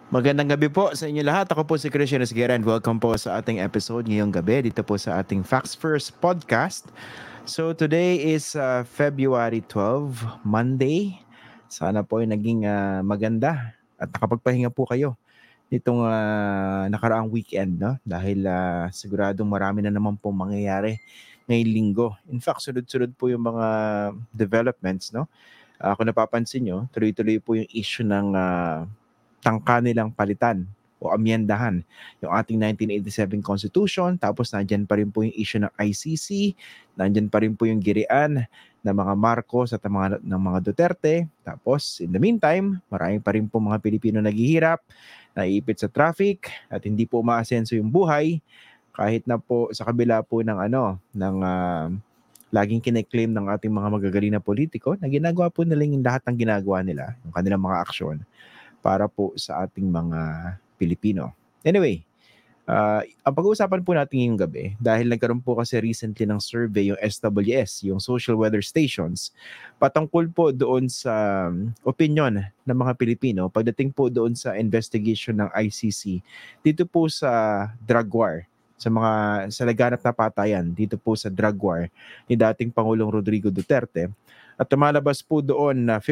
Magandang gabi po sa inyo lahat. Ako po si Christian Esguera and welcome po sa ating episode ngayong gabi dito po sa ating Facts First podcast. So today is February 12, Monday. Sana po ay naging maganda at nakapagpahinga po kayo nitong nakaraang weekend, no? Dahil siguradong marami na naman po mangyayari ngayong linggo. In fact, sunod-sunod po yung mga developments, no? Kung napapansin nyo, tuloy-tuloy po yung issue ng tangka nilang palitan o amyendahan yung ating 1987 Constitution. Tapos nandyan pa rin po yung issue ng ICC, nandyan pa rin po yung girian ng mga Marcos at ng mga Duterte. Tapos in the meantime, marami pa rin po mga Pilipino naghihirap, naiipit sa traffic at hindi po umaasenso yung buhay kahit na po sa kabila po ng laging kine-claim ng ating mga magagaling na politiko na ginagawa po nila yung lahat ng ginagawa nila, yung kanilang mga aksyon para po sa ating mga Pilipino. Anyway, ang pag-uusapan po natin ngayong gabi, dahil nagkaroon po kasi recently ng survey yung SWS, yung Social Weather Stations, patungkol po doon sa opinion ng mga Pilipino pagdating po doon sa investigation ng ICC dito po sa drug war, sa laganap na patayan dito po sa drug war ni dating Pangulong Rodrigo Duterte. At tumalabas po doon na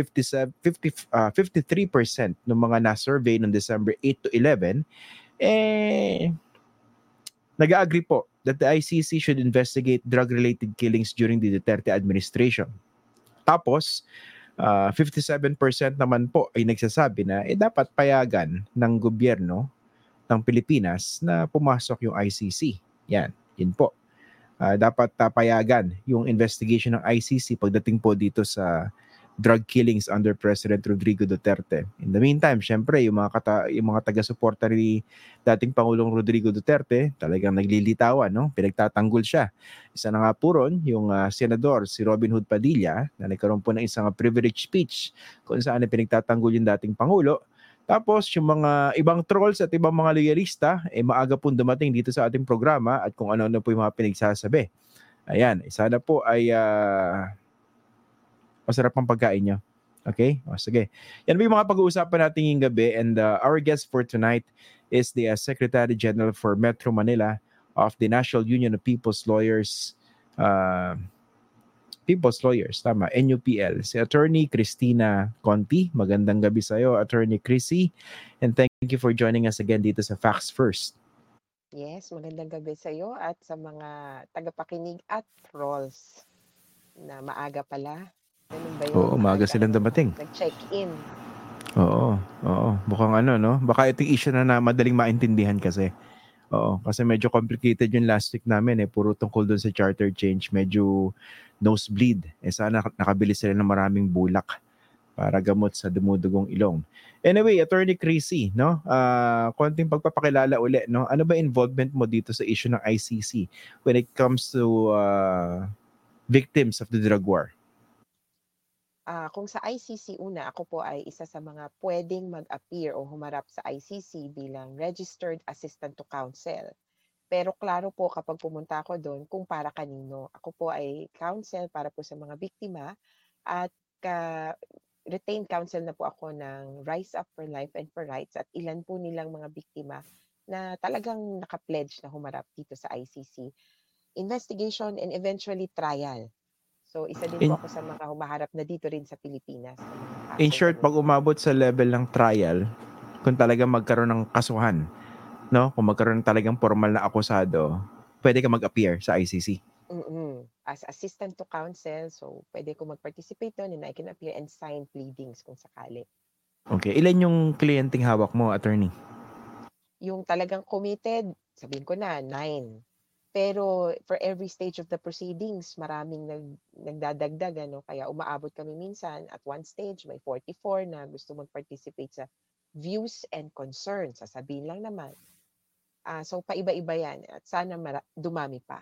53% ng mga na-survey noong December 8 to 11, nag-agree po that the ICC should investigate drug-related killings during the Duterte administration. Tapos, 57% naman po ay nagsasabi na dapat payagan ng gobyerno ng Pilipinas na pumasok yung ICC. Yun po. Dapat payagan yung investigation ng ICC pagdating po dito sa drug killings under President Rodrigo Duterte. In the meantime, syempre, yung mga taga-suporta ni dating Pangulong Rodrigo Duterte, talagang naglilitawan, no? Pinagtatanggol siya. Isa na nga po ron, yung senador, si Robin Hood Padilla, na nagkaroon po ng isang privilege speech kung saan pinagtatanggol yung dating Pangulo. Tapos yung mga ibang trolls at ibang mga loyalista, maaga pong dumating dito sa ating programa at kung ano-ano po yung mga pinagsasabi. Ayan, sana po ay masarap ang pagkain nyo. Okay? O, sige. Yan ba yung mga pag-uusapan natin ngayong gabi, and our guest for tonight is the Secretary General for Metro Manila of the National Union of People's Lawyers, NUPL, si Attorney Cristina Conti. Magandang gabi sa iyo, Attorney Chrissy. And thank you for joining us again dito sa Facts First. Yes, magandang gabi sa iyo at sa mga tagapakinig at trolls na maaga pala. Ganun ba yun? Oo, maaga silang dumating. Nag-check-in. Oo. Mukhang no? Baka itong issue na madaling maintindihan kasi. Oo, kasi medyo complicated yung last week namin puro tungkol doon sa charter change, medyo nosebleed. Sana nakabili sila ng maraming bulak para gamot sa dumudugong ilong. Anyway, Attorney Chrissy, no? Konting pagpapakilala uli, no? Ano ba involvement mo dito sa issue ng ICC when it comes to victims of the drug war? Kung sa ICC una, ako po ay isa sa mga pwedeng mag-appear o humarap sa ICC bilang Registered Assistant to Counsel. Pero klaro po kapag pumunta ako doon kung para kanino. Ako po ay counsel para po sa mga biktima at retained counsel na po ako ng Rise Up for Life and for Rights at ilan po nilang mga biktima na talagang naka-pledge na humarap dito sa ICC. Investigation and eventually trial. So isa din po ako sa mga humaharap na dito rin sa Pilipinas. In short, pag umabot sa level ng trial, kung talagang magkaroon ng kasuhan, no? Kung magkaroon talagang formal na akusado, pwede ka mag-appear sa ICC. As assistant to counsel, so pwede ko mag-participate doon and I can appear and sign pleadings kung sakali. Okay. Ilan yung kliyenteng hawak mo, attorney? Yung talagang committed, sabihin ko na, 9. Pero for every stage of the proceedings, maraming nagdadagdag. Kaya umaabot kami minsan at one stage, may 44 na gusto mag-participate sa views and concerns. Sasabihin lang naman. So paiba-iba yan at sana dumami pa.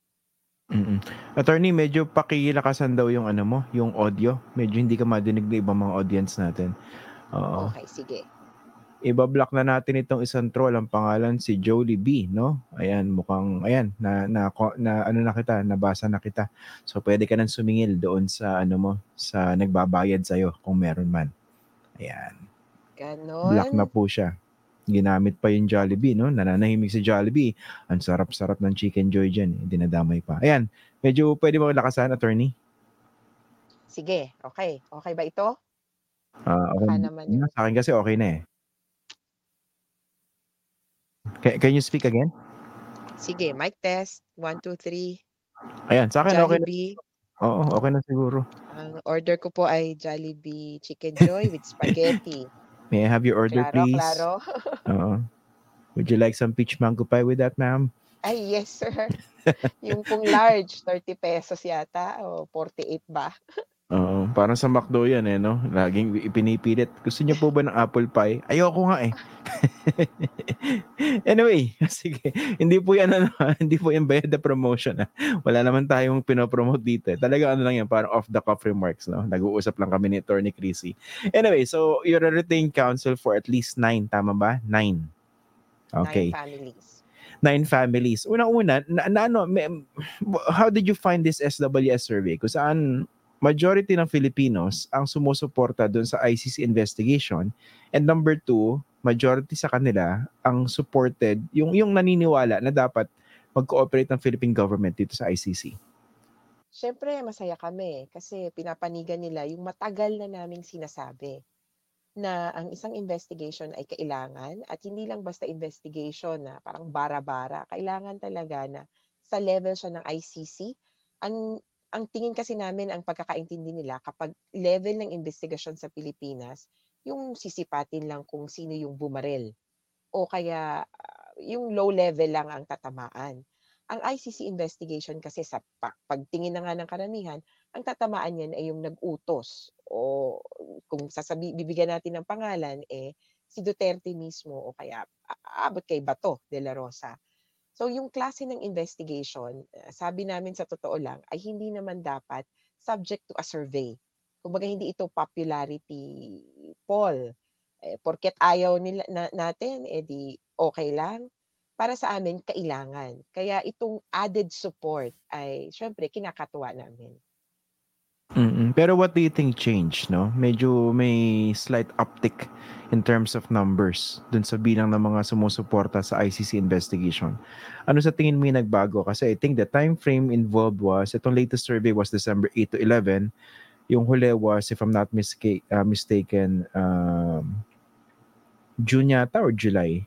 Attorney, medyo pakilakasan daw yung yung audio. Medyo hindi ka madinig ng ibang mga audience natin. Oo. Okay, sige. Ibablock na natin itong isang troll. Ang pangalan si Jolie B, no? Ayan, mukhang, nabasa na kita. So, pwede ka nang sumingil doon sa, sa nagbabayad sa'yo kung meron man. Ayan. Ganon. Block na po siya. ginamit pa yung Jollibee, no? Nananahimik si Jollibee. Ang sarap-sarap ng Chicken Joy dyan, eh. Dinadamay pa. Ayan, medyo pwede mo lakasan, attorney? Sige, okay. Okay ba ito? Okay Baka naman na. yung Sa akin kasi okay na eh. Can you speak again? sige, mic test, 1, 2, 3. Ayan, sa akin okay na. Jollibee, Oo, okay na siguro. ang order ko po ay Jollibee Chicken Joy with spaghetti. May I have your order, Klaro, please? klaro. Oo. Would you like some peach mango pie with that, ma'am? Ay, yes sir. Yung pong large, 30 pesos yata o 48 ba? Oo, parang sa McDo yan eh, no? Laging ipinipilit. Gusto niyo po ba ng apple pie? Ayoko nga eh. Anyway, sige. Hindi po yan ano, hindi po yan bayad na promotion. Wala naman tayong pinopromote dito. Talaga ano lang yan, parang off the cuff remarks, no? Nag-uusap lang kami ni Attorney Chrissy. Anyway, so you're a retained counsel for at least 9, tama ba? 9. 9 Okay. families. 9 families. Unang-una, how did you find this SWS survey? Kung saan majority ng Filipinos ang sumusuporta doon sa ICC investigation, and number 2, majority sa kanila ang supported, yung naniniwala na dapat mag-cooperate ng Philippine government dito sa ICC. Siyempre masaya kami kasi pinapanigan nila yung matagal na naming sinasabi na ang isang investigation ay kailangan at hindi lang basta investigation na parang bara-bara. Kailangan talaga na sa level siya ng ICC. Ang tingin kasi namin, ang pagkakaintindi nila kapag level ng investigasyon sa Pilipinas, yung sisipatin lang kung sino yung bumaril o kaya yung low level lang ang tatamaan. Ang ICC investigation kasi sa pagtingin na nga ng karamihan, ang tatamaan niyan ay yung nag-utos o kung bibigyan natin ng pangalan, eh, si Duterte mismo o kaya aabot kay Bato de la Rosa. So yung klase ng investigation, sabi namin sa totoo lang ay hindi naman dapat subject to a survey. Kumbaga hindi ito popularity poll. Porket ayaw nila natin, eh di okay lang. Para sa amin kailangan. Kaya itong added support ay siyempre kinakatuwa namin. Pero what do you think changed, no? Medyo may slight uptick in terms of numbers dun sa bilang ng mga sumusuporta sa ICC investigation. Ano sa tingin mo yung nagbago? Kasi I think the time frame involved was, itong latest survey was December 8 to 11. Yung huli was, if I'm not mistaken, June yata or July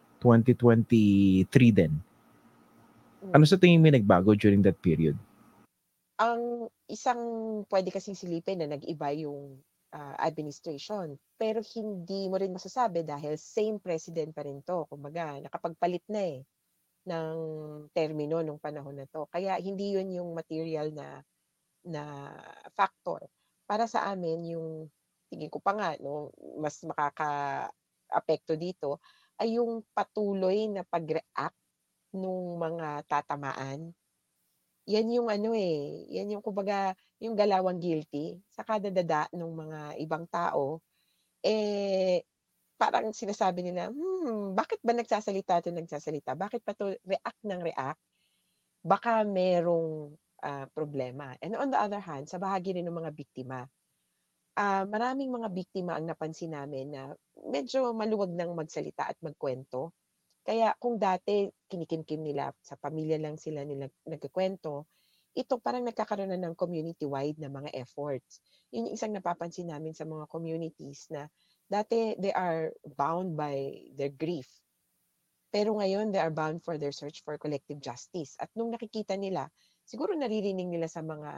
2023 din. Ano Mm. sa tingin mo yung nagbago during that period? Ang isang puwede kasing silipin na nag-iba yung, administration, pero hindi mo rin masasabi dahil same president pa rin 'to. Kumbaga nakapagpalit na, eh, ng termino nung panahon na 'to. Kaya hindi yun yung material na na factor. Para sa amin yung tingin ko pa nga 'no, mas makakaapekto dito ay yung patuloy na pag-react nung mga tatamaan. Yan yung ano, eh, yan yung kumbaga yung galawang guilty sa kada dada nung mga ibang tao, eh, parang sinasabi nila, bakit ba nagsasalita 'to nagsasalita? Bakit pa 'to react ng react? Baka merong, problema. And on the other hand, sa bahagi rin ng mga biktima, maraming mga biktima ang napansin namin na medyo maluwag ng magsalita at magkuwento. Kaya kung dati kinikimkim nila, sa pamilya lang sila nagkukuwento, ito parang nagkakaroon na ng community-wide na mga efforts. Yun yung isang napapansin namin sa mga communities na dati they are bound by their grief. Pero ngayon they are bound for their search for collective justice. At nung nakikita nila, siguro naririnig nila sa mga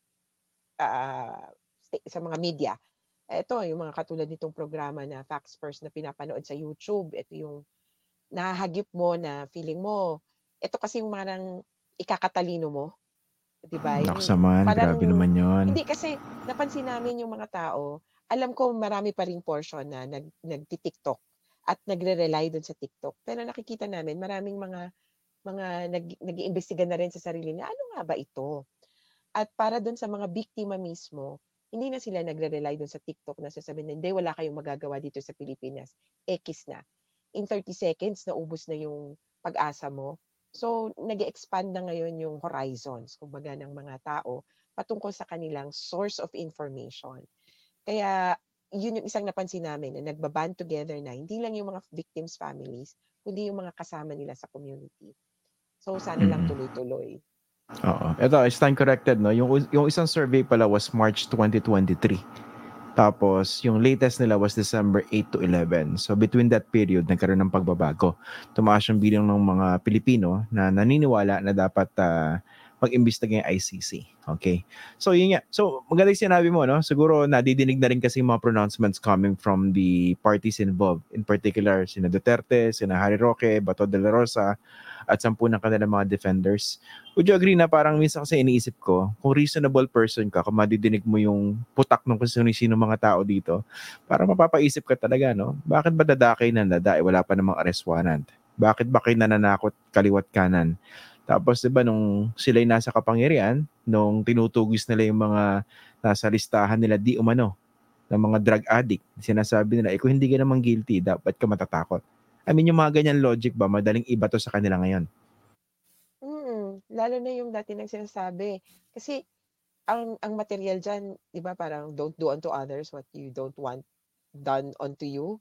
sa mga media. Eto yung mga katulad nitong programa na Facts First na pinapanood sa YouTube, ito yung nahahagip mo na feeling mo, ito kasi yung parang ikakatalino mo, 'di ba? Naks Yung naman, grabe parang naman yon. hindi kasi napansin namin yung mga tao, alam ko marami pa ring portion na nagti-TikTok at nagre-rely dun sa TikTok. Pero nakikita namin maraming mga nag-iimbestiga na rin sa sarili na, ano nga ba ito? At para dun sa mga biktima mismo, hindi na sila nagre-rely dun sa TikTok na sasabihin na, "Hindi, wala kayong magagawa dito sa Pilipinas, ekis na." In 30 seconds naubos na yung pag-asa mo. So, nag-e-expand na ngayon yung horizons kumbaga ng mga tao patungkol sa kanilang source of information. Kaya yun yung isang napansin namin na nagbaband together na hindi lang yung mga victims' families, kundi yung mga kasama nila sa community. So, sana lang Mm. tuloy-tuloy. Oo. Ito, I stand corrected, no? Yung isang survey pala was March 2023. Tapos, yung latest nila was December 8 to 11. So, between that period, nagkaroon ng pagbabago. Tumaas yung bilang ng mga Pilipino na naniniwala na dapat mag-imbestiga yung ICC. Okay? So, yun nga. So, maganda yung sinabi mo, no? Siguro, nadidinig na rin kasi yung mga pronouncements coming from the parties involved. In particular, sina Duterte, sina Harry Roque, Bato de la Rosa, at 10 ng kanilang mga defenders. Would you agree na parang minsan kasi iniisip ko, kung reasonable person ka, kung madidinig mo yung putak ng kung sino mga tao dito, parang mapapaisip ka talaga, no? Bakit ba dadakay ng dada? Wala pa namang arrest warrant. Bakit ba kayo nananakot kaliwat kanan? Tapos, di ba, nung sila'y nasa kapangyarihan, nung tinutugis nila yung mga nasa listahan nila di umano, ng mga drug addict, sinasabi nila, kung hindi ka naman guilty, dapat ka matatakot. I mean, yung mga ganyan logic ba, madaling iba to sa kanila ngayon. Lalo na yung dati nang sinasabi. Kasi ang material diyan, 'di ba, parang don't do unto others what you don't want done unto you.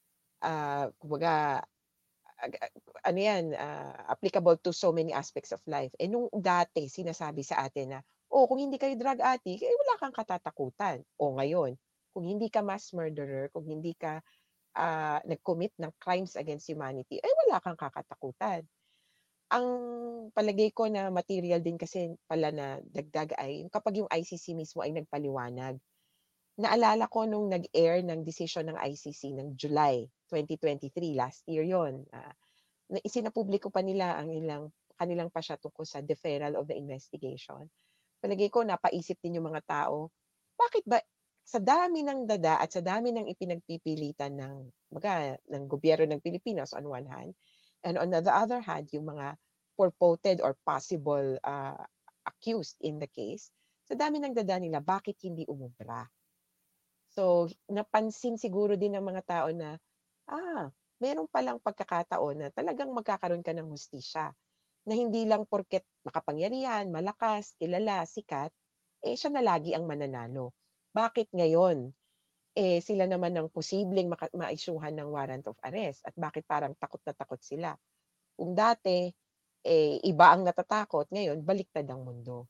Kumbaga ano 'yan, applicable to so many aspects of life. Nung dati sinasabi sa atin na, "Oh, kung hindi kayo drug addict, wala kang katatakutan." O ngayon, kung hindi ka mass murderer, kung hindi ka, nag-commit ng crimes against humanity, wala kang kakatakutan. Ang palagay ko na material din kasi pala na dagdag ay kapag yung ICC mismo ay nagpaliwanag. Naalala ko nung nag-air ng desisyon ng ICC ng July 2023, last year yon, na isinapubliko pa nila ang kanilang pasya tungkol sa deferral of the investigation. Palagay ko napaisip din yung mga tao, bakit ba sa dami ng dada at sa dami ng ipinagpipilitan ng gobyerno ng Pilipinas on one hand, and on the other hand, yung mga purported or possible accused in the case, sa dami ng dada nila, bakit hindi umubra? So, napansin siguro din ng mga tao na, meron palang pagkakataon na talagang magkakaroon ka ng hustisya. Na hindi lang porket makapangyarihan, malakas, kilala, sikat, siya na lagi ang mananalo. Bakit ngayon, sila naman ang posibleng ma-issuehan ng warrant of arrest at bakit parang takot na takot sila? Kung dati, iba ang natatakot, ngayon baliktad ang mundo.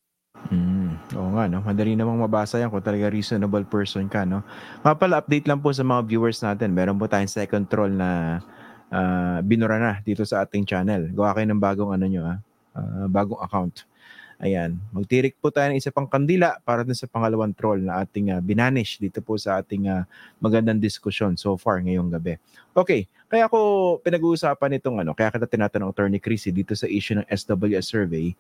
Oo nga, no? Madali namang mabasa yan kung talaga reasonable person ka, no? Nga pala, update lang po sa mga viewers natin. Meron po tayong second troll na binura na dito sa ating channel. Gawa kayo ng bagong bagong account. Ayan, magtirik po tayo ng isa pang kandila para dun sa pangalawang troll na ating binanish dito po sa ating magandang diskusyon so far ngayong gabi. Okay, kaya ako pinag-uusapan itong kaya kita tinatanong Attorney Chrissy dito sa issue ng SWS survey.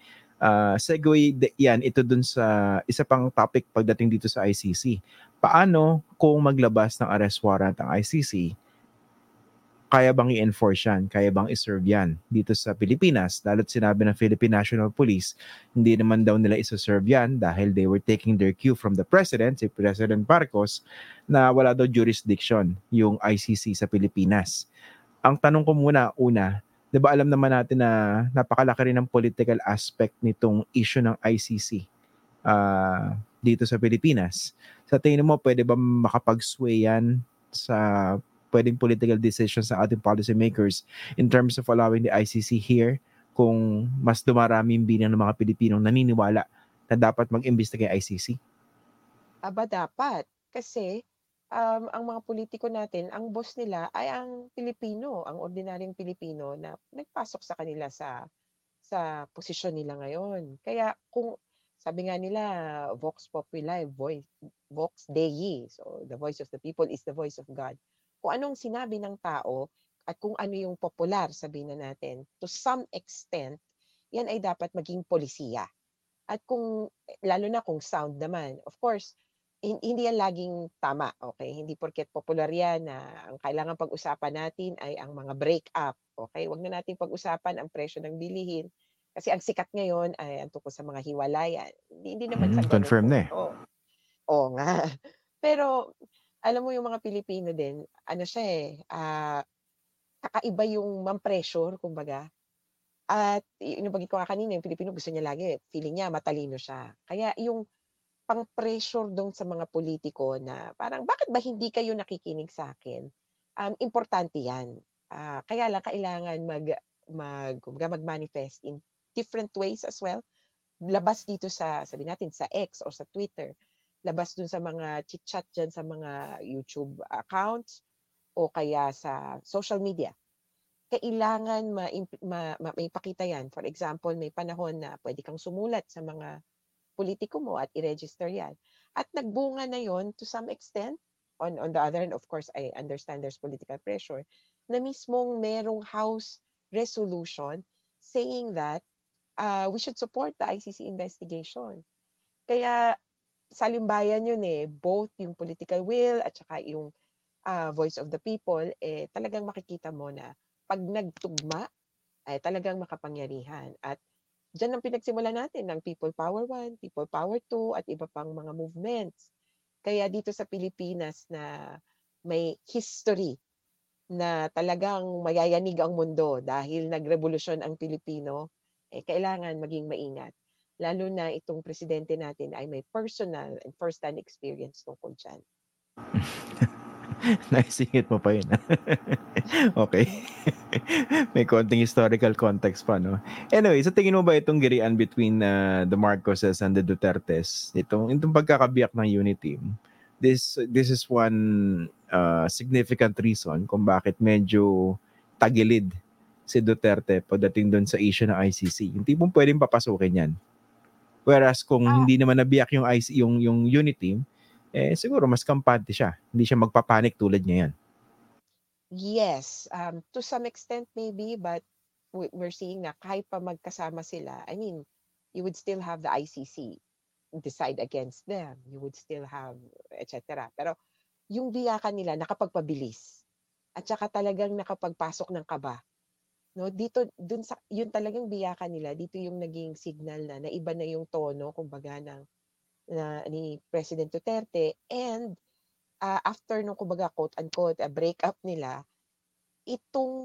Yan, ito dun sa isa pang topic pagdating dito sa ICC. Paano kung maglabas ng arrest warrant ang ICC, kaya bang i-enforce yan? Kaya bang i-serve yan dito sa Pilipinas? Lalo't sinabi ng Philippine National Police, hindi naman daw nila isa-serve yan dahil they were taking their cue from the President, si President Marcos, na wala daw jurisdiction yung ICC sa Pilipinas. Ang tanong ko una, di ba alam naman natin na napakalaki rin ng political aspect nitong issue ng ICC dito sa Pilipinas. Sa tingin mo, pwede ba makapag-sway yan sa pwedeng political decisions sa ating policymakers in terms of allowing the ICC here kung mas dumarami yung bilang ng mga Pilipinong naniniwala na dapat mag-imbestiga yung ICC? Dapat. Kasi, ang mga politiko natin, ang boss nila ay ang Pilipino, ang ordinaryong Pilipino na nagpasok sa kanila sa posisyon nila ngayon. Kaya kung sabi nga nila, Vox Populi, Vox Dei. So, the voice of the people is the voice of God. Kung anong sinabi ng tao at kung ano yung popular, sabihin na natin, to some extent, yan ay dapat maging polisiya. At lalo na kung sound naman. Of course, hindi yan laging tama, okay? Hindi porket popular yan na ang kailangan pag-usapan natin ay ang mga break-up, okay? Huwag na nating pag-usapan ang presyo ng bilihin. Kasi ang sikat ngayon ay ang tungkol sa mga hiwalayan. Hindi naman sa gano'ng Confirm na eh. punto. Oo nga. Pero alam mo yung mga Pilipino din, ano siya kakaiba yung pressure kumbaga. At nabanggit ko nga kanina, yung Pilipino gusto niya lagi, feeling niya matalino siya. Kaya yung pang-pressure dun sa mga politiko na parang, "Bakit ba hindi kayo nakikinig sa'kin?" Importante 'yan. Kaya lang kailangan kumbaga mag-manifest in different ways as well. Labas dito sa sabihin natin sa X o sa Twitter, labas dun sa mga chit-chat diyan sa mga YouTube accounts o kaya sa social media. Kailangan maipakita 'yan. For example, may panahon na puwede kang sumulat sa mga pulitiko mo at i-register 'yan. At nagbunga na 'yon to some extent. On the other hand, of course, I understand there's political pressure na mismong merong House resolution saying that, we should support the ICC investigation. Kaya salimbayan 'yun, eh, both yung political will at saka yung, voice of the people, eh, talagang makikita mo na 'pag nagtugma, ay talagang makapangyarihan at diyan ang pinagsimulan natin ng People Power 1, People Power 2 at iba pang mga movements. Kaya dito sa Pilipinas na may history na talagang mayayanig ang mundo dahil nagrevolusyon ang Pilipino, eh, kailangan maging maingat. Lalo na itong presidente natin ay may personal and first-hand experience tungkol diyan. Naisingit mo pa yun. Okay. May konting historical context pa, no? Anyway, sa tingin mo ba itong girian between the Marcoses and the Dutertes, itong pagkakabiyak ng unity, this is one significant reason kung bakit medyo tagilid si Duterte pagdating doon sa issue ng ICC. Hindi mo pwedeng papasukin yan. Whereas kung Ah, hindi naman nabiyak yung yung unity, eh siguro mas kampante siya. Hindi siya magpapanik tulad ngayon. yes, to some extent maybe, but we're seeing na kahit pa magkasama sila, I mean, you would still have the ICC decide against them. You would still have et cetera. Pero yung biyakan nila nakapagpabilis at saka talagang nakapagpasok ng kaba, 'no? Dito dun sa yun talagang biyakan nila, dito yung naging signal na naiba na yung tono kumbaga ni President Duterte and, after nung kumbaga quote unquote, breakup nila, itong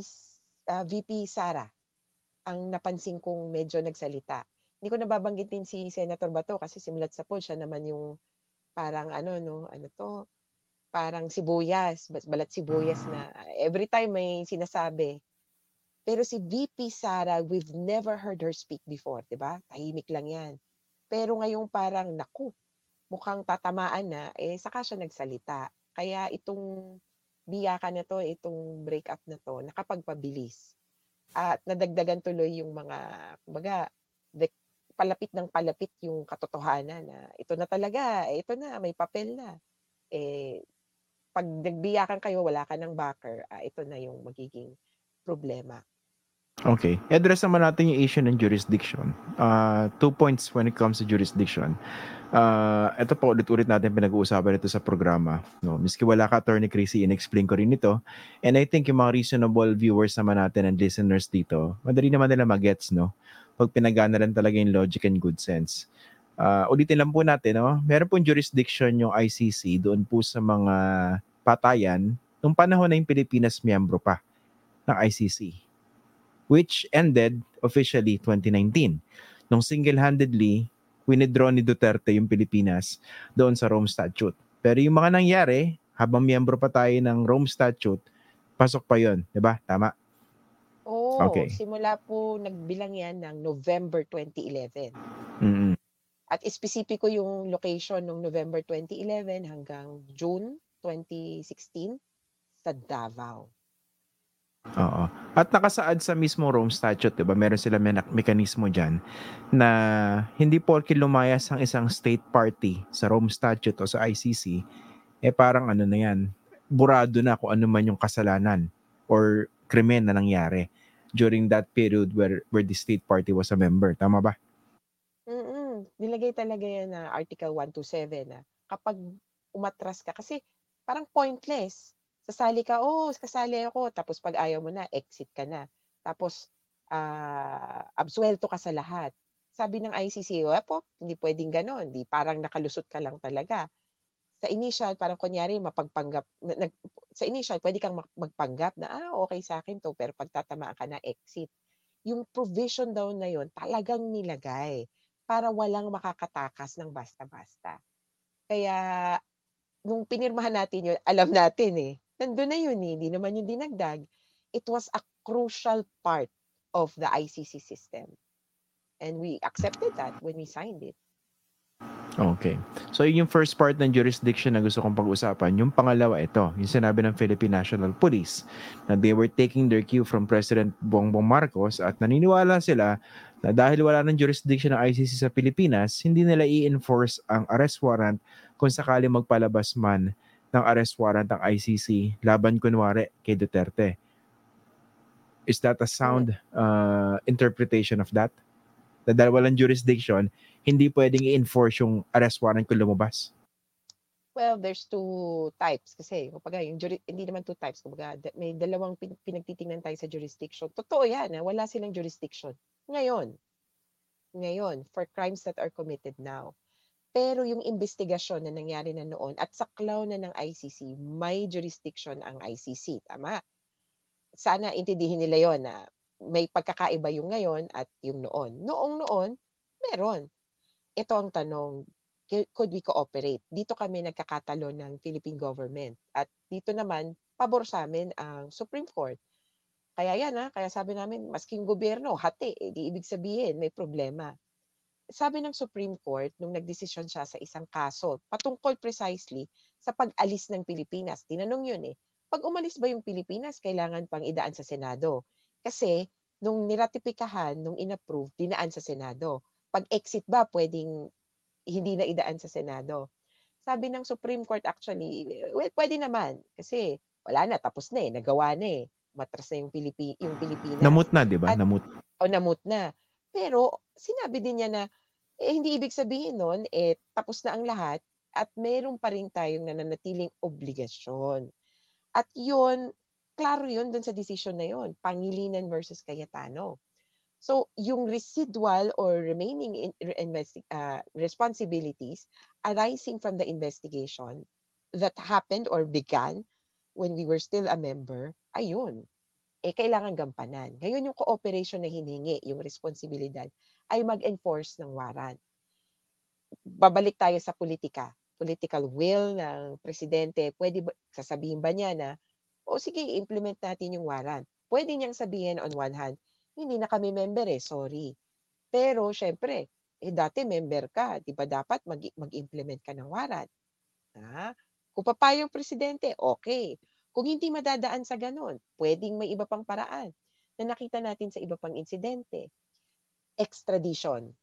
VP Sara ang napansin kong medyo nagsalita. Hindi ko nababanggitin si Senator Bato kasi simulat sa poll siya naman yung parang ano 'no, ano 'to, parang sibuyas, balat sibuyas na every time may sinasabi. Pero si VP Sara, we've never heard her speak before, 'di ba? Tahimik lang 'yan. Pero ngayong parang, naku, mukhang tatamaan na, eh, saka siya nagsalita. Kaya itong biyakan na 'to, itong breakup na 'to, nakapagpabilis at nadagdagan tuloy yung mga kumbaga dek palapit ng palapit yung katotohanan na ito na talaga, eh, ito na, may papel na. Eh, 'pag nagbiyakan kayo wala ka ng backer, ito na yung magiging problema. Okay. I-address naman natin yung issue ng jurisdiction. 2 points when it comes to jurisdiction. Ito po ulit-ulit natin pinag-uusapan ito sa programa. No? Miski wala ka, Attorney Chrissy, in-explain ko rin ito. And I think yung mga reasonable viewers naman natin and listeners dito, madali naman nila magets, no? Pag pinagana lang talaga yung logic and good sense. Ulitin lang po natin, no? Meron pong jurisdiction yung ICC doon po sa mga patayan nung panahon na yung Pilipinas miyembro pa ng ICC, which ended officially 2019 nung single-handedly winidraw ni Duterte yung Pilipinas doon sa Rome Statute. Pero yung mga nangyari, habang miyembro pa tayo ng Rome Statute, pasok pa yon, di ba? Tama? Oo, Okay. simula po nagbilang 'yan ng November 2011 Mm. at espesipiko yung location nung November 2011 hanggang June 2016 sa Davao. Oo. At nakasaad sa mismo Rome Statute, 'di ba? Meron sila mekanismo diyan na hindi porke lumayas ang isang state party sa Rome Statute o sa ICC, eh parang ano na 'yan, burado na kung ano man yung kasalanan or krimen na nangyari during that period where the state party was a member. Tama ba? Nilagay talaga 'yan na Article 127 na kapag umatras ka kasi parang pointless. Sasali ka, "Oh, kasali ako." Tapos 'pag ayaw mo na, exit ka na. Tapos, absuelto ka sa lahat. Sabi ng ICC, po hindi puwedeng gano'n, 'di parang nakalusot ka lang talaga. Sa initial parang kunyari mapagpanggap na sa initial puwede kang magpanggap na, okey sa'kin 'to, pero 'pag tatamaan ka na, exit. Yung provision daw na yun talagang nilagay para walang makakatakas ng basta-basta. Kaya nung pinirmahan natin yun, alam natin eh, nandun na yun eh, hindi naman yung dinagdag. It was a crucial part of the ICC system. And we accepted that when we signed it. Okay. So yun yung first part ng jurisdiction na gusto kong pag-usapan. Yung pangalawa, ito, yung sinabi ng Philippine National Police na they were taking their cue from President Bongbong Marcos at naniniwala sila na dahil wala ng jurisdiction ng ICC sa Pilipinas, hindi nila i-enforce ang arrest warrant kung sakali magpalabas man ng arrest warrant ang ICC laban kunwari kay Duterte. Is that a sound interpretation of that? Na dahil walang jurisdiction, hindi pwedeng i-enforce yung arrest warrant kung lumabas? Well, there's two types kasi kumbaga yung hindi naman two types kumbaga may dalawang pinagtitingnan tayo sa jurisdiction. Totoo yan, wala silang jurisdiction. Ngayon for crimes that are committed now. Pero yung investigasyon na nangyari na noon at saklaw na ng ICC, may jurisdiction ang ICC, tama? Sana intindihin nila yon na may pagkakaiba yung ngayon at yung noon. Noong meron. Ito ang tanong, could we cooperate? Dito kami nagkakatalo ng Philippine government. At dito naman, pabor sa amin ang Supreme Court. Kaya yan kaya sabi namin, maski yung gobyerno, hati, di ibig sabihin, may problema. Sabi ng Supreme Court, nung nagdesisyon siya sa isang kaso, patungkol precisely sa pag-alis ng Pilipinas. Tinanong yun pag umalis ba yung Pilipinas, kailangan pang idaan sa Senado? Kasi, nung niratipikahan, nung inapprove, dinaan sa Senado. Pag exit ba, pwedeng hindi na idaan sa Senado. Sabi ng Supreme Court actually, well, pwede naman. Kasi wala na, tapos na nagawa na matras na yung Pilipinas. Namut na, di ba? Namut na. Pero sinabi din niya na hindi ibig sabihin nun, tapos na ang lahat at meron pa rin tayong nananatiling obligasyon. At yun, klaro yun dun sa decision na yun, Pangilinan versus Cayetano. So, yung residual or remaining responsibilities arising from the investigation that happened or began when we were still a member, ayun, kailangan gampanan. Ngayon yung cooperation na hiningi, yung responsibilidad, ay mag-enforce ng warrant. Babalik tayo sa politika. Political will ng presidente, pwede ba, sasabihin ba niya na, sige, implement natin yung warrant. Pwede niyang sabihin on one hand, hindi na kami member sorry. Pero syempre, dati member ka, di ba dapat mag-implement ka ng warrant? Kung papayong presidente, okay. Kung hindi madadaan sa ganon, pwedeng may iba pang paraan na nakita natin sa iba pang insidente. Extradition.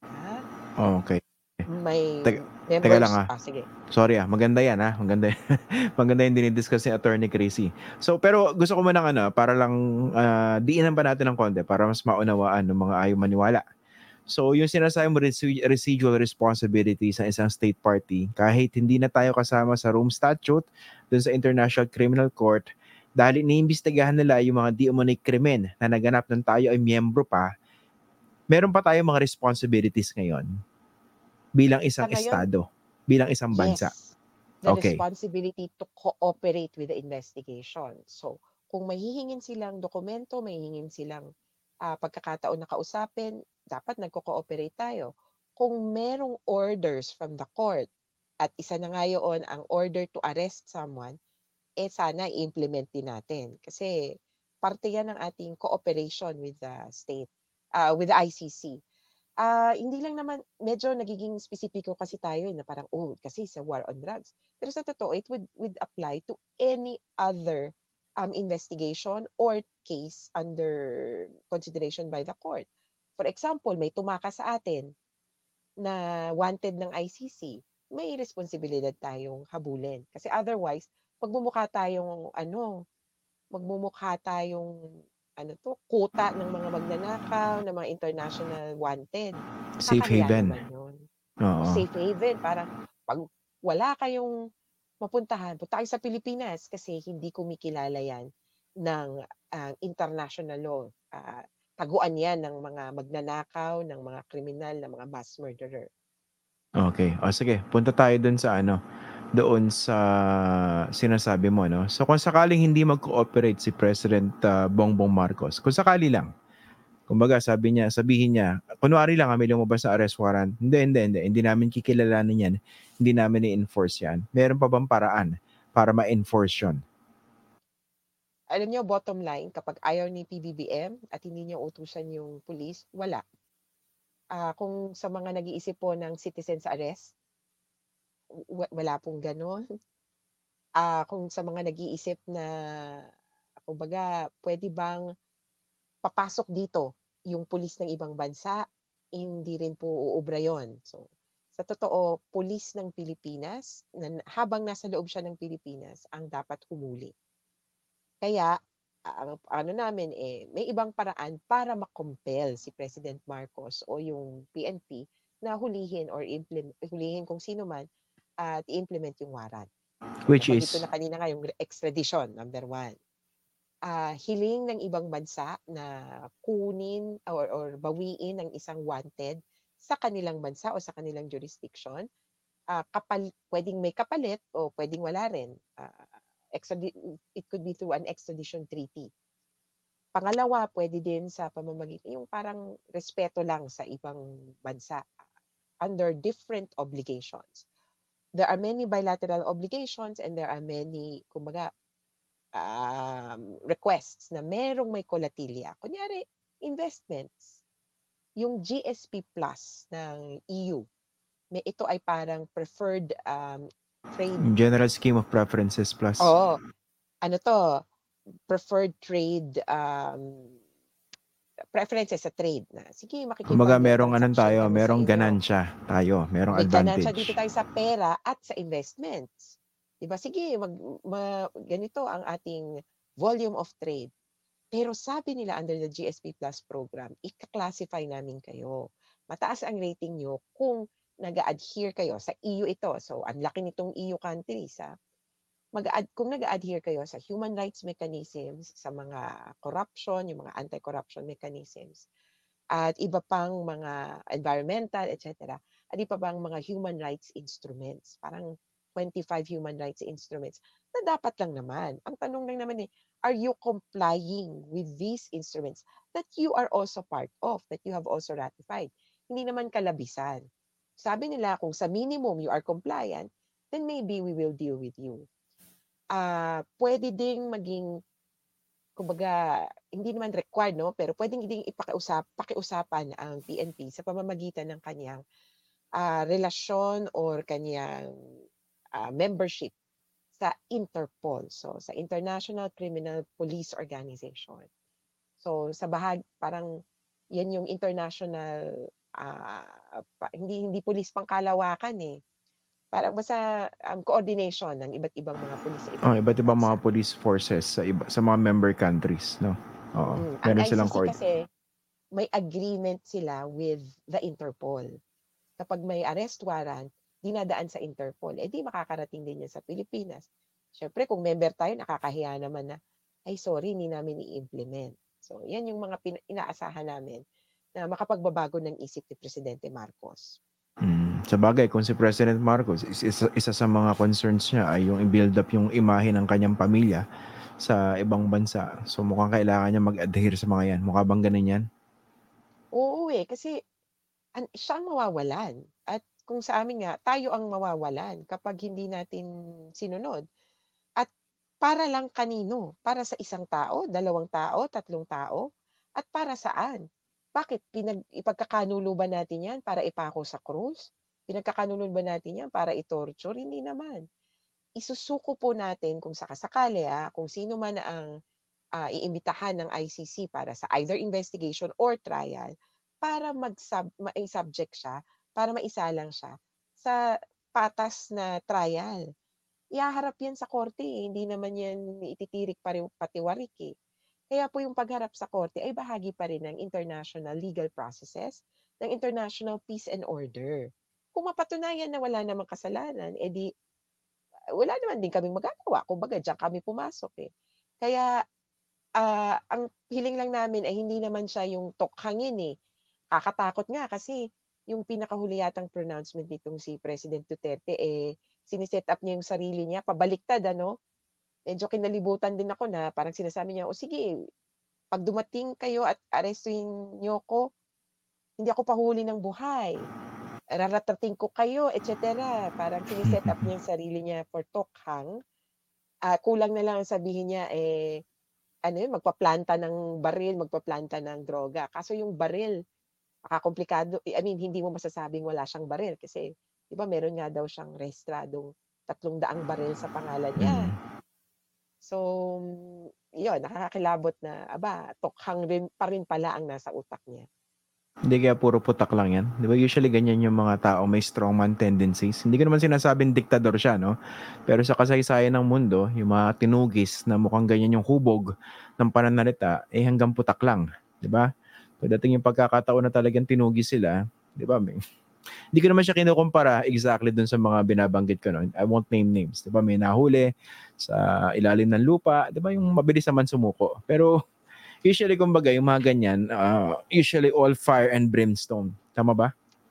Okay. May Teka members. lang Sige. Sorry maganda yan Maganda yan. Maganda yung dinidiscuss ni Attorney Crazy. So, pero gusto ko muna para lang diinan pa natin ng konti para mas maunawaan ng mga ayaw maniwala. So, yung sinasabi mo residual responsibility sa isang state party, kahit hindi na tayo kasama sa Rome Statute, dun sa International Criminal Court, dahil iniimbestigahan nila yung mga di umano'y krimen na naganap nung tayo ay miyembro pa, meron pa tayong mga responsibilities ngayon bilang isang estado, bilang isang bansa. The responsibility to cooperate with the investigation. So, kung mahihingin silang dokumento, mahihingin silang pagkakataon na kausapin, dapat nagko-cooperate tayo. Kung merong orders from the court, at isa na nga yun ang order to arrest someone, sana i-implement din natin. Kasi parte yan ng ating cooperation with the state, with the ICC. Hindi lang naman, medyo nagiging specifico kasi tayo na parang, kasi sa war on drugs. Pero sa totoo, it would apply to any other investigation or case under consideration by the court. For example, may tumakas sa atin na wanted ng ICC, may responsibilidad tayong habulin. Kasi otherwise, magmumukha tayong kuta ng mga magnanakaw, ng mga international wanted. Safe haven. Safe haven. Parang pag wala kayong mapuntahan, punta kayo sa Pilipinas kasi hindi kumikilala yan ng international law. Taguan yan ng mga magnanakaw, ng mga kriminal, ng mga mass murderer. Okay. Sige, punta tayo doon sa sinasabi mo, So kung sakaling hindi mag-cooperate si President Bongbong Marcos, kung sakali lang, Kumbaga sabihin niya, kunwari lang may lumabas sa arrest warrant. Hindi namin kikilalanin yan. Hindi namin i-enforce yan. Meron pa bang paraan para ma-enforce yun? Alam niyo, bottom line, kapag ayaw ni PBBM at hindi niya utusan yung police, wala. Kung sa mga nag-iisip po ng citizen's arrest, wala pong gano'n. Kung sa mga nag-iisip na, kumbaga, pwede bang papasok dito yung pulis ng ibang bansa, hindi rin po uubra yun. So, sa totoo, pulis ng Pilipinas, habang nasa loob siya ng Pilipinas, ang dapat humuli. Kaya, ang ano namin, may ibang paraan para ma-compel si President Marcos o yung PNP na hulihin or hulihin kung sino man at i-implement yung warrant. Which Nabanggit ko is, na kanina nga yung extradition, number one. Hiling ng ibang bansa na kunin or bawiin ang isang wanted sa kanilang bansa o sa kanilang jurisdiction. Pwedeng may kapalit o pwedeng wala rin. It could be through an extradition treaty. Pangalawa, pwede din sa pamamagitan yung parang respeto lang sa ibang bansa under different obligations. There are many bilateral obligations and there are many, kumbaga, requests na merong may kolatilya. Kunyari, investments. Yung GSP Plus ng EU, ito ay parang preferred trade. General Scheme of Preferences Plus. Oo. Ano to? Preferred trade preferences sa trade na. Sige, Kumbaga merong makikipag-transaction kami sa merong inyo. ganansya tayo, merong May ganansya dito advantage. tayo sa pera at sa investments. 'Di ba? Sige, ganito ang ating volume of trade. Pero sabi nila under the GSP Plus program, ika-classify namin kayo. Mataas ang rating nyo kung nag-a-adhere kayo sa EU ito. So, ang laki nitong EU countries. Kung nag-a-adhere kayo sa human rights mechanisms, sa mga corruption, yung mga anti-corruption mechanisms, at iba pang mga environmental, etc. At iba pang mga human rights instruments. Parang 25 human rights instruments na dapat lang naman. Ang tanong lang naman are you complying with these instruments that you are also part of, that you have also ratified? Hindi naman kalabisan. Sabi nila, kung sa minimum you are compliant, then maybe we will deal with you. Pwede ding maging, kumbaga, hindi naman required, no? Pero pwedeng ding pakiusapan ang PNP sa pamamagitan ng kanyang relasyon or kanyang membership sa Interpol. So, sa International Criminal Police Organization. So, sa parang yan yung international, hindi police pangkalawakan eh. Parang basta coordination ng iba't ibang mga pulis sa iba't Iba't ibang ibang bansa. mga police forces sa mga member countries, no? Oo. Ang Meron silang ICC kasi, may agreement sila with the Interpol. Kapag may arrest warrant, dinadaan sa Interpol. Di makakarating din yan sa Pilipinas. Siyempre, kung member tayo, nakakahiya naman na, ay sorry, hindi namin i-implement. So, yan yung mga inaasahan namin na makapagbabago ng isip ni Presidente Marcos. Sa bagay, kung si President Marcos, isa sa mga concerns niya ay yung i-build up yung imahe ng kanyang pamilya sa ibang bansa. So mukhang kailangan niya mag-adhere sa mga yan. Mukha bang ganun yan? Oo kasi siya ang mawawalan. At kung sa amin nga, tayo ang mawawalan kapag hindi natin sinunod. At para lang kanino? Para sa isang tao, dalawang tao, tatlong tao? At para saan? Bakit? Ipagkakanulo ba natin yan para ipako sa krus? Pinagkakanulo ba natin yan para i-torture? Hindi naman. Isusuko po natin kung sakasakali, kung sino man ang iimbitahan ng ICC para sa either investigation or trial para mai-subject siya, para maisalang siya sa patas na trial. Ihaharap yan sa korte hindi naman yan ititirik patiwarik eh. Kaya po yung pagharap sa korte ay bahagi pa rin ng international legal processes, ng international peace and order. Kung mapatunayan na wala namang kasalanan, edi wala naman din kaming magagawa. Kumbaga, diyan kami pumasok eh. Kaya ang hiling lang namin ay hindi naman siya yung tokhangin eh. Kakatakot nga kasi yung pinakahuli yatang pronouncement nitong si President Duterte siniset up niya yung sarili niya pabaliktad ano. Medyo kinalibutan din ako na parang sinasabi niya, "O sige, 'Pag dumating kayo at arestuhin niyo ko, hindi ako pahuli ng buhay. Raratating ko kayo et cetera. Parang up niya yung sarili niya for tokhang. Kulang na lang sabihin niya, ano yun, magpaplanta ng baril, magpaplanta ng droga. Kaso yung baril, komplikado, I mean, hindi mo masasabing wala siyang baril kasi 'di ba meron nga daw siyang rehistradong 300 baril sa pangalan niya. Mm. So, yun, nakakakilabot na, tokhang rin pa rin pala ang nasa utak niya. Hindi kaya puro putak lang yan. Di ba usually ganyan yung mga tao may strongman tendencies. Hindi ko naman sinasabing diktador siya, no? Pero sa kasaysayan ng mundo, yung mga tinugis na mukhang ganyan yung hubog ng pananalita, hanggang putak lang. Di ba? Pagdating yung pagkakataon na talagang tinugis sila, di ba? Hindi ko naman siya kinukumpara exactly dun sa mga binabanggit ko, no? I won't name names. Di ba? May nahuli sa ilalim ng lupa. Di ba? Yung mabilis naman sumuko. Pero usually, kumbaga, yung mga ganyan, usually all fire and brimstone. Tama ba?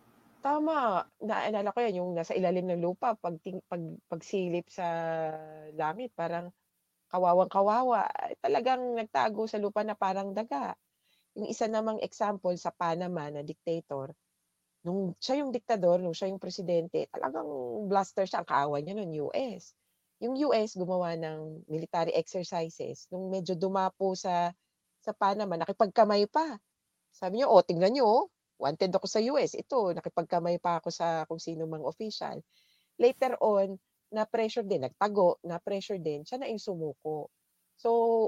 Tama, naalala ko 'yan, yung nasa ilalim ng lupa pagsilip sa langit parang kawawang-kawawa, talagang nagtago sa lupa na parang daga. Yung isa namang example sa Panama na dictator, nung siya yung diktador, nung siya yung presidente, talagang blaster siya, ang kaaway niya nun US. Yung US gumawa ng military exercises nung medyo dumapo sa Panama, nakipagkamay pa. Sabi niya, "Oh, tingnan niyo, oh, wanted ako sa US, ito nakipagkamay pa ako sa kung sino mang official." Later on, na-pressure din, nagtago, na-pressure din, siya na yung sumuko. So,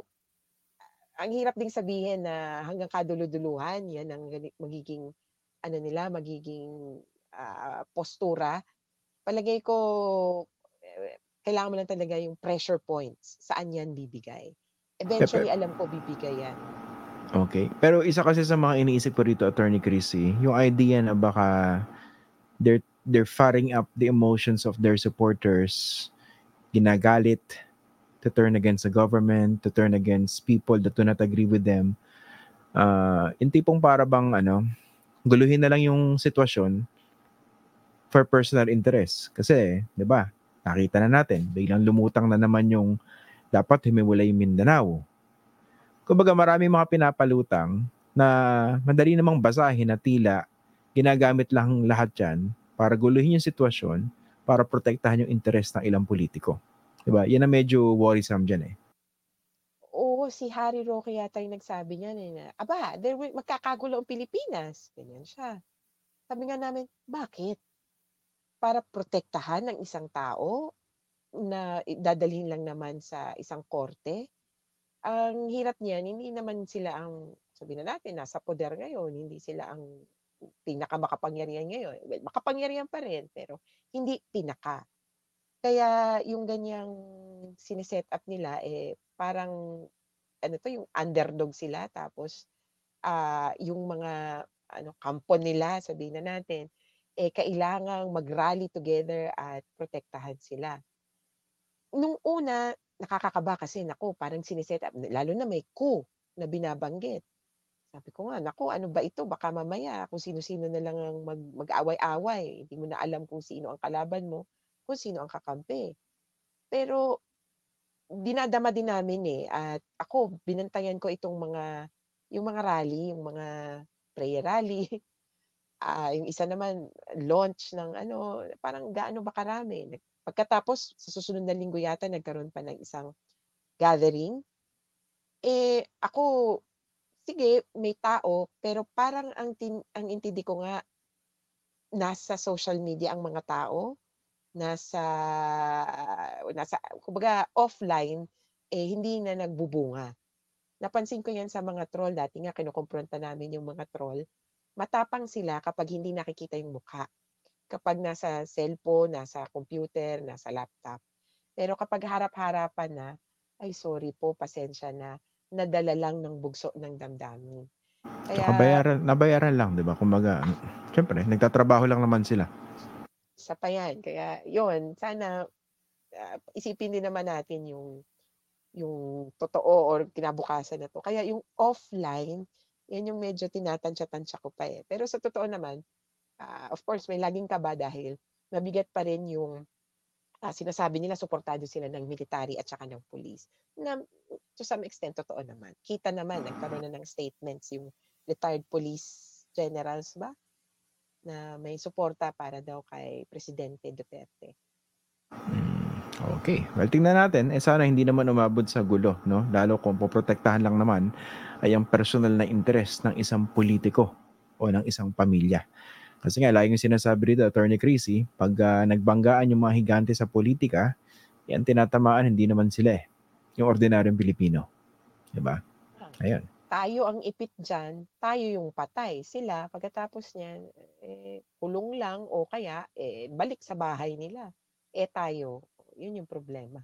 ang hirap ding sabihin na hanggang kadulu-duluhan 'yan ang magiging ano nila, magiging, postura. Palagay ko, kailangan mo lang talaga yung pressure points, saan 'yan bibigay. Eventually, alam ko bibigay 'yan. Okay. Pero isa kasi sa mga iniisip ko rito, Attorney Chrissy, yung idea na baka they're firing up the emotions of their supporters, ginagalit, to turn against the government, to turn against people that do not agree with them. Yung tipong para bang guluhin na lang yung sitwasyon for personal interest. Kasi, di ba, nakita na natin, biglang lumutang na naman yung dapat humiwalay yung Mindanao. Kumbaga maraming mga pinapalutang na madali namang basahin na tila ginagamit lang lahat yan para guluhin yung sitwasyon para protektahan yung interes ng ilang politiko. Diba? Yan ang medyo worrisome dyan eh. Oo, si Harry Roque yata yung nagsabi niyan, eh, na, magkakagulo ang Pilipinas, ganyan siya. Sabi nga namin, bakit? Para protektahan ng isang tao na dadalhin lang naman sa isang korte? Ang hirap niyan, hindi naman sila ang, sabihin na natin, nasa poder ngayon, hindi sila ang pinakamakapangyarihan ngayon. Well, makapangyarihan pa rin, pero hindi pinaka. Kaya yung ganyang up nila, parang ano 'to, yung underdog sila tapos, yung mga ano, kampo nila sabihin na natin, kailangang mag-rally together at protektahan sila. Nung una, nakakakaba kasi naku parang up lalo na may coup na binabanggit. Sabi ko nga, naku ano ba ito baka mamaya kung sino-sino na lang ang mag-away-away, hindi mo na alam kung sino ang kalaban mo, kung sino ang kakampi. Pero dinadama din namin, at ako binantayan ko itong yung mga rally, yung mga prayer rally, yung isa naman launch ng ano, parang gaano ba karami. Pagkatapos sa susunod na linggo yata nagkaroon pa ng isang gathering. Ako, sige may tao, pero parang ang intindi ko nga nasa social media ang mga tao, nasa nasa kumbaga offline, hindi na nagbubunga. Napansin ko 'yan sa mga troll, dati nga kinokompronta namin yung mga troll. Matapang sila kapag hindi nakikita yung mukha, kapag nasa cellphone, nasa computer, nasa laptop. Pero kapag harap-harapan na, ay sorry po, pasensya na, nadala lang ng bugso ng damdamin. Tsaka Kaya nabayaran lang, di ba? Kumbaga, syempre, nagtatrabaho lang naman sila. isa pa 'yan, kaya yun, sana, isipin din naman natin yung totoo or kinabukasan na 'to. Kaya yung offline, 'yan yung medyo tinatansya-tansya ko pa, eh. Pero sa totoo naman, of course may laging kaba dahil mabigat pa rin yung sinasabi nila suportado sila ng military at saka ng police. Na to some extent totoo naman. Kita naman nagkaroon na ng statements yung retired police generals ba na may suporta para daw kay Presidente Duterte. Okay. Well, tingnan natin. Sana hindi naman umabot sa gulo, no? Lalo kung poprotektahan lang naman ay ang personal na interest ng isang politiko o ng isang pamilya. Kasi nga, laging sinasabi rito, Attorney Chrissy, pag nagbanggaan yung mga higante sa politika, yan tinatamaan, hindi naman sila yung ordinaryong Pilipino. Diba? Ayun. Tayo ang ipit dyan, tayo yung patay. Sila, pagkatapos niyan, kulong lang o kaya balik sa bahay nila. Tayo, yun yung problema.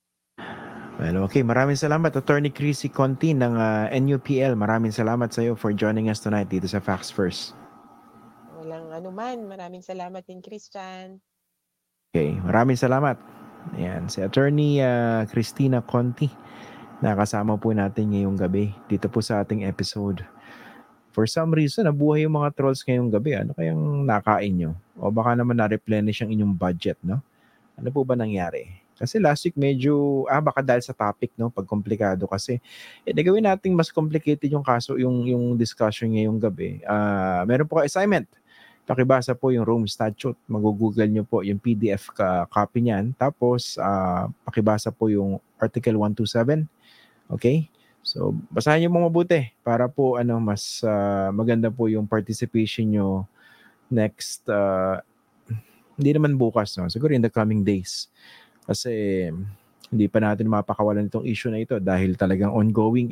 Well, okay. Maraming salamat, Attorney Chrissy Conti ng NUPL. Maraming salamat sa iyo for joining us tonight dito sa Facts First. Walang anuman. Maraming salamat din, Christian. Okay. Maraming salamat. Ayan, si Attorney Christina Conti. Nakasama po natin ngayong gabi dito po sa ating episode. For some reason, nabuhay yung mga trolls ngayong gabi. Ano kayang nakain nyo? O baka naman na-replenish ang inyong budget, no? Ano po ba nangyari? Kasi last week medyo, baka dahil sa topic, no? Pag komplikado kasi, nagawin natin mas complicated yung kaso, yung discussion ngayong gabi. Meron po assignment. Pakibasa po yung Rome Statute. Mag-google nyo po yung PDF copy niyan. Tapos, pakibasa po yung Article 127. Okay? So, basahin niyo mo mabuti para po mas maganda po yung participation nyo next, hindi naman bukas, no? Siguro in the coming days. Kasi hindi pa natin mapakawalan itong issue na ito dahil talagang ongoing,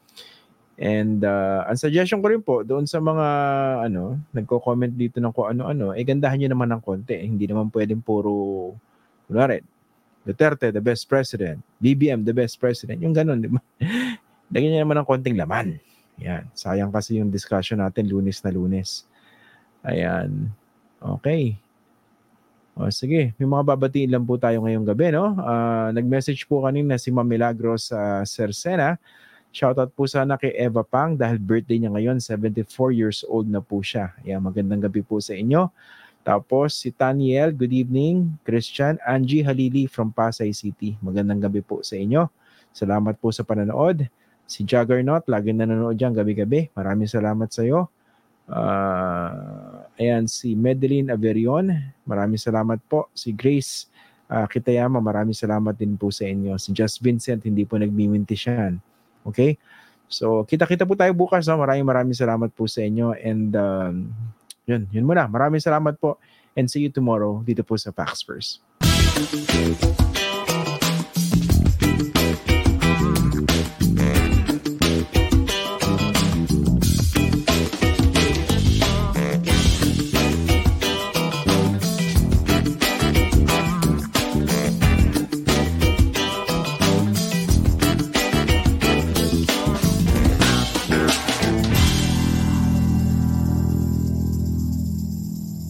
And ang suggestion ko rin po doon sa mga nagko-comment dito ng kung ano-ano, gandahan niyo naman ng konti. Hindi naman pwedeng puro kunwari, Duterte, the best president. BBM, the best president. Yung ganun, di ba? Lagyan niya naman ng konting laman. Yan. Sayang kasi yung discussion natin Lunes na Lunes. Ayan. Okay. O sige, may mga babatiin lang po tayo ngayong gabi, no? Nag-message po kanina si Ma'am Milagros sa Cercena. Shoutout po sana kay Eva Pang dahil birthday niya ngayon, 74 years old na po siya. Ayan, magandang gabi po sa inyo. Tapos si Taniel, good evening. Christian, Angie Halili from Pasay City. Magandang gabi po sa inyo. Salamat po sa panonood. Si Juggernaut, laging nanonood dyan gabi-gabi. Maraming salamat sa iyo. Ayan, si Medeline Averion. Maraming salamat po. Si Grace Kitayama, maraming salamat din po sa inyo. Si Just Vincent, hindi po nagmimintis yan. Okay? So, kita-kita po tayo bukas. No? Maraming salamat po sa inyo. And yun muna. Maraming salamat po. And see you tomorrow dito po sa Facts First.